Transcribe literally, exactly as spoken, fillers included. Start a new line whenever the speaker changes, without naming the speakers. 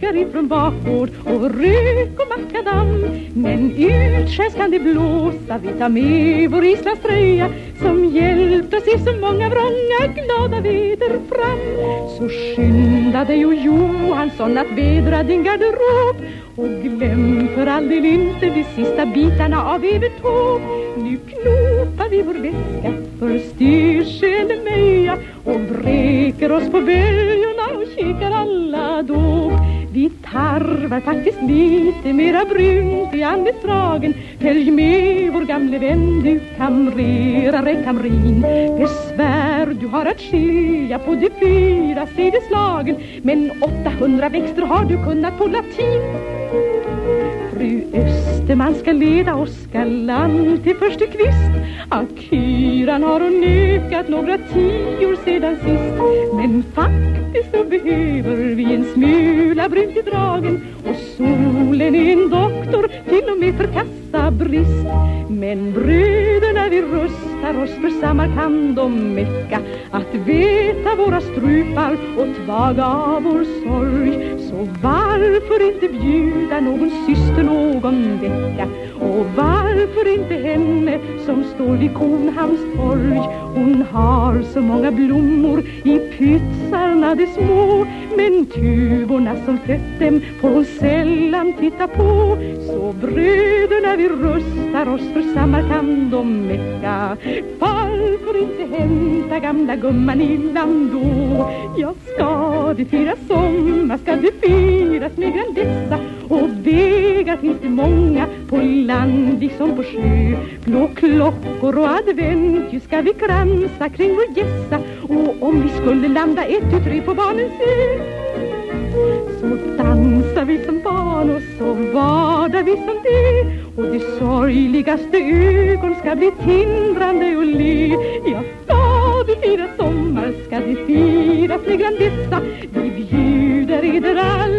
drinkar ifrån bakgård och rök och makadam. Men utskärs kan det blåsa, vi tar med vår islandströja som hjälpt oss i så många vrånga glada väder fram. Så skynda dig och Johansson att vädra din garderob och glöm för all del inte de sista bitarna av Evertåg. Nu knopar vi vår väska för styrsel Meja och vräker oss på böjorna och kikar alla då. Vi tarvar faktiskt lite mera brunt i andestragen. Följ med vår gamle vän, du kamrerare kamrin. Besvär du har att skilja på de fyra sedeslagen, men åttahundra växter har du kunnat på latin. Fru Österman ska leda oss galant till första kvist. Akyran har hon ökat några tior sedan sist. Men faktiskt så behöver vi en smula brunt i dragen, och solen är en doktor till och med för kassabrist. Men bröderna vi rustar oss för Samarkand och Mecka, att veta våra strupar och tvaga av vår sorg. Så varför inte bjuda någon syster någon vecka, och varför inte henne som står vid Kornhamns torg. Hon har så många blommor i pytsarna de små, men tuvorna som fött dem får hon sällan titta på. Så bröderna vi rustar oss för Samarkand och Mecka, varför inte hämta gamla gumman i land då? Ja, ska det firas sommar, ska det firas med grandessa, och vägar finns det många på land liksom på sjö. Blå klockor och advent ju ska vi kransa kring vår gässa, och om vi skulle landa ett och tre på barnens ö, så dansar vi som barn och så vadar vi som det, och de sorgligaste ögon ska bli tindrande och le. Ja, ska vi fira sommar, ska det firas med grandessa, vi bjuder eder alla